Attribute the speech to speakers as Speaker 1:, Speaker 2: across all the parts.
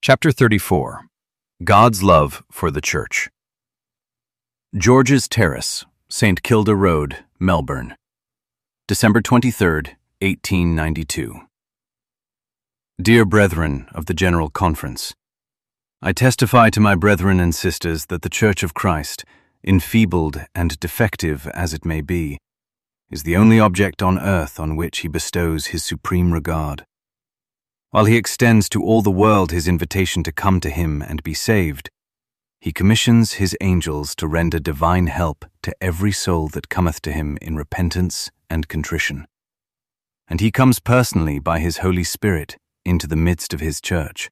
Speaker 1: Chapter 34. God's Love for the Church. George's Terrace, St. Kilda Road, Melbourne, December 23rd, 1892. Dear Brethren of the General Conference, I testify to my brethren and sisters that the Church of Christ, enfeebled and defective as it may be, is the only object on earth on which he bestows his supreme regard. While he extends to all the world his invitation to come to him and be saved, he commissions his angels to render divine help to every soul that cometh to him in repentance and contrition. And he comes personally by his Holy Spirit into the midst of his church.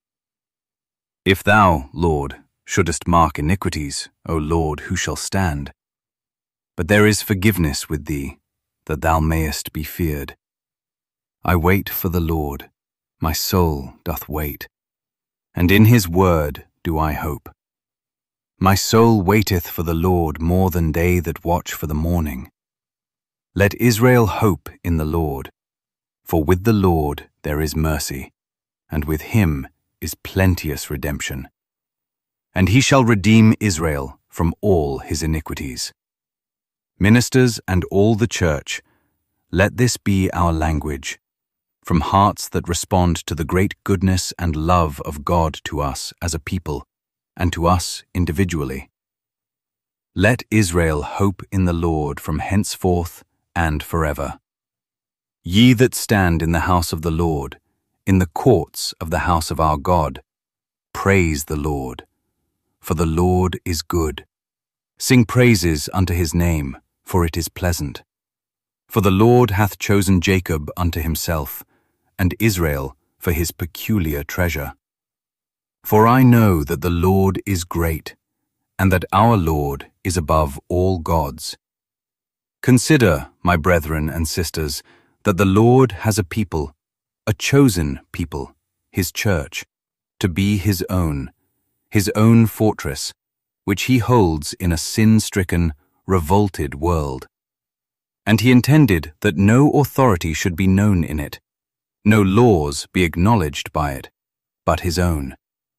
Speaker 1: If thou, Lord, shouldest mark iniquities, O Lord, who shall stand? But there is forgiveness with thee, that thou mayest be feared. I wait for the Lord. My soul doth wait, and in his word do I hope. My soul waiteth for the Lord more than they that watch for the morning. Let Israel hope in the Lord, for with the Lord there is mercy, and with him is plenteous redemption. And he shall redeem Israel from all his iniquities. Ministers and all the church, let this be our language, from hearts that respond to the great goodness and love of God to us as a people, and to us individually. Let Israel hope in the Lord from henceforth and forever. Ye that stand in the house of the Lord, in the courts of the house of our God, praise the Lord, for the Lord is good. Sing praises unto his name, for it is pleasant. For the Lord hath chosen Jacob unto himself, and Israel for his peculiar treasure. For I know that the Lord is great, and that our Lord is above all gods. Consider, my brethren and sisters, that the Lord has a people, a chosen people, his church, to be his own fortress, which he holds in a sin-stricken, revolted world. And he intended that no authority should be known in it, no laws be acknowledged by it, but his own.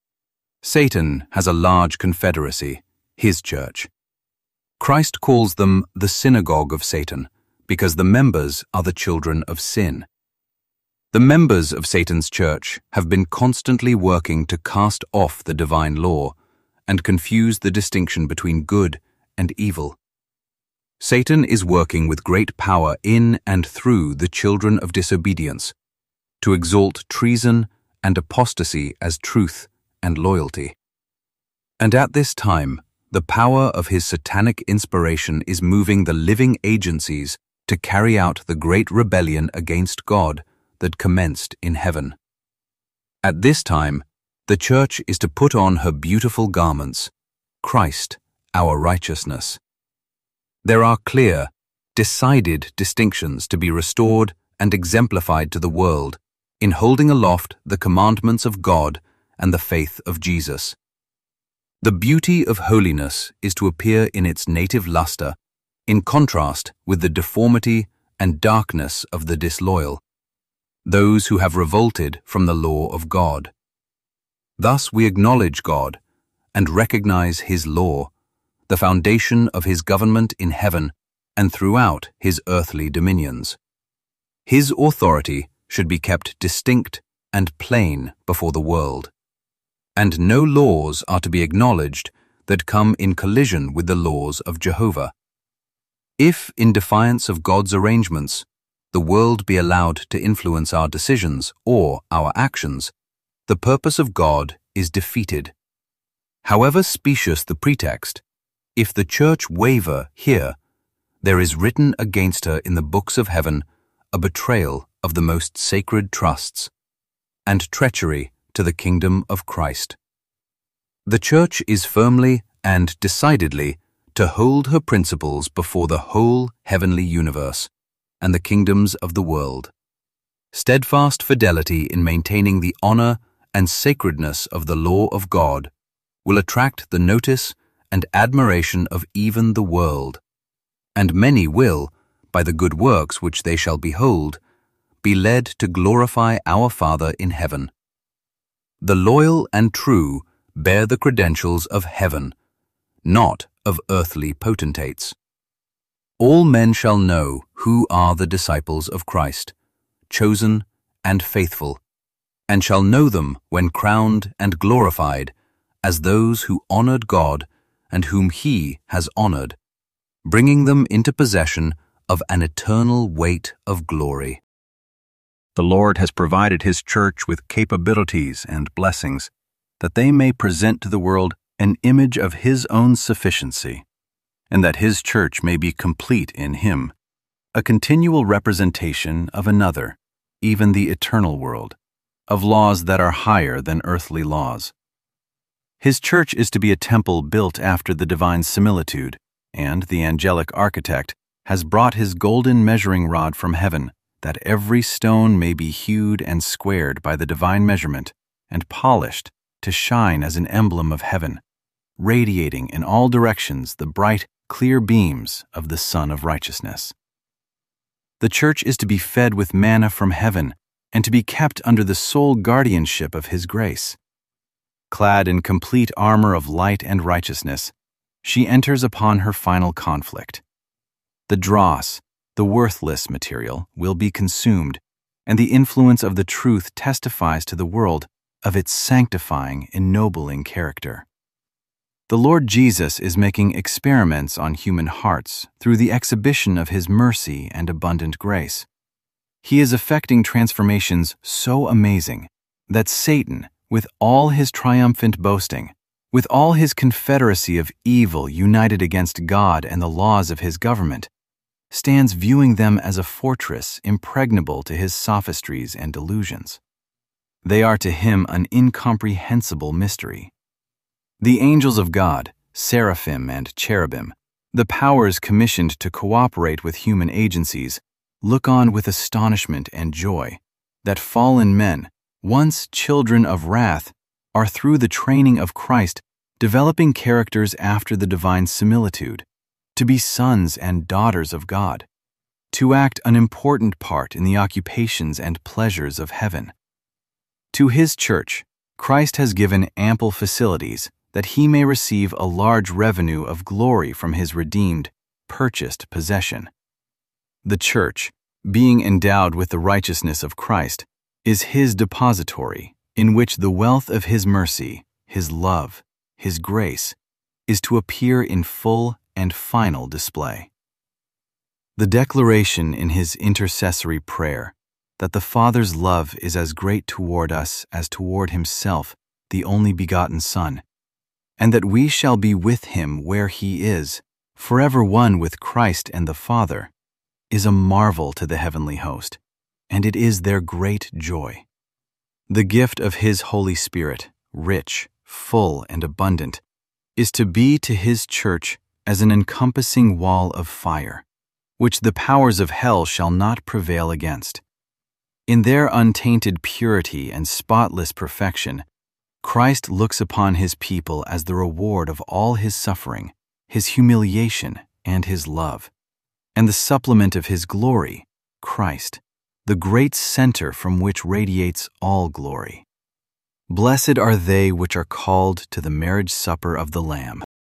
Speaker 1: Satan has a large confederacy, his church. Christ calls them the synagogue of Satan, because the members are the children of sin. The members of Satan's church have been constantly working to cast off the divine law and confuse the distinction between good and evil. Satan is working with great power in and through the children of disobedience, to exalt treason and apostasy as truth and loyalty. And at this time, the power of his satanic inspiration is moving the living agencies to carry out the great rebellion against God that commenced in heaven. At this time, the church is to put on her beautiful garments, Christ, our righteousness. There are clear, decided distinctions to be restored and exemplified to the world in holding aloft the commandments of God and the faith of Jesus. The beauty of holiness is to appear in its native luster, in contrast with the deformity and darkness of the disloyal, those who have revolted from the law of God. Thus we acknowledge God and recognize his law, the foundation of his government in heaven and throughout his earthly dominions. His authority should be kept distinct and plain before the world, and no laws are to be acknowledged that come in collision with the laws of Jehovah. If, in defiance of God's arrangements, the world be allowed to influence our decisions or our actions, the purpose of God is defeated. However specious the pretext, if the church waver here, there is written against her in the books of heaven a betrayal of the most sacred trusts, and treachery to the kingdom of Christ. The church is firmly and decidedly to hold her principles before the whole heavenly universe and the kingdoms of the world. Steadfast fidelity in maintaining the honor and sacredness of the law of God will attract the notice and admiration of even the world, and many will, by the good works which they shall behold, be led to glorify our Father in heaven. The loyal and true bear the credentials of heaven, not of earthly potentates. All men shall know who are the disciples of Christ, chosen and faithful, and shall know them when crowned and glorified as those who honored God and whom He has honored, bringing them into possession of an eternal weight of glory. The Lord has provided His church with capabilities and blessings that they may present to the world an image of His own sufficiency, and that His church may be complete in Him, a continual representation of another, even the eternal world, of laws that are higher than earthly laws. His church is to be a temple built after the divine similitude, and the angelic architect has brought his golden measuring rod from heaven, that every stone may be hewed and squared by the divine measurement, and polished to shine as an emblem of heaven, radiating in all directions the bright, clear beams of the Sun of Righteousness. The church is to be fed with manna from heaven, and to be kept under the sole guardianship of His grace. Clad in complete armor of light and righteousness, she enters upon her final conflict. The dross, the worthless material, will be consumed, and the influence of the truth testifies to the world of its sanctifying, ennobling character. The Lord Jesus is making experiments on human hearts through the exhibition of His mercy and abundant grace. He is effecting transformations so amazing that Satan, with all his triumphant boasting, with all his confederacy of evil united against God and the laws of His government, stands viewing them as a fortress impregnable to his sophistries and delusions. They are to him an incomprehensible mystery. The angels of God, seraphim and cherubim, the powers commissioned to cooperate with human agencies, look on with astonishment and joy that fallen men, once children of wrath, are through the training of Christ developing characters after the divine similitude, to be sons and daughters of God, to act an important part in the occupations and pleasures of heaven. To His church, Christ has given ample facilities that He may receive a large revenue of glory from His redeemed, purchased possession. The church, being endowed with the righteousness of Christ, is His depository, in which the wealth of His mercy, His love, His grace, is to appear in full and final display. The declaration in His intercessory prayer that the Father's love is as great toward us as toward Himself, the only begotten Son, and that we shall be with Him where He is, forever one with Christ and the Father, is a marvel to the heavenly host, and it is their great joy. The gift of His Holy Spirit, rich, full, and abundant, is to be to His church as an encompassing wall of fire, which the powers of hell shall not prevail against. In their untainted purity and spotless perfection, Christ looks upon His people as the reward of all His suffering, His humiliation, and His love, and the supplement of His glory, Christ, the great center from which radiates all glory. Blessed are they which are called to the marriage supper of the Lamb.